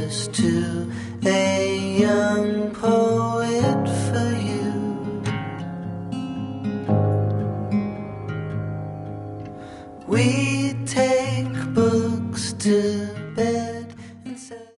verses to a young poet for you. We